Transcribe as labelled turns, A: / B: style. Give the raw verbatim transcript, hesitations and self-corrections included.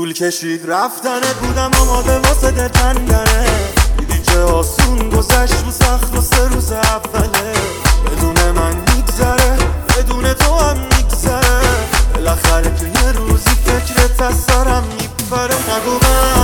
A: طول کشید رفتنت، بودم آماده واسه دل کندنه. دیدی چه آسون گذشت رو سخت و سه روز اوله. بدون من میگذره، بدون تو هم میگذره. بالاخره که یه روزی فکرت از سرم میپره. نگو من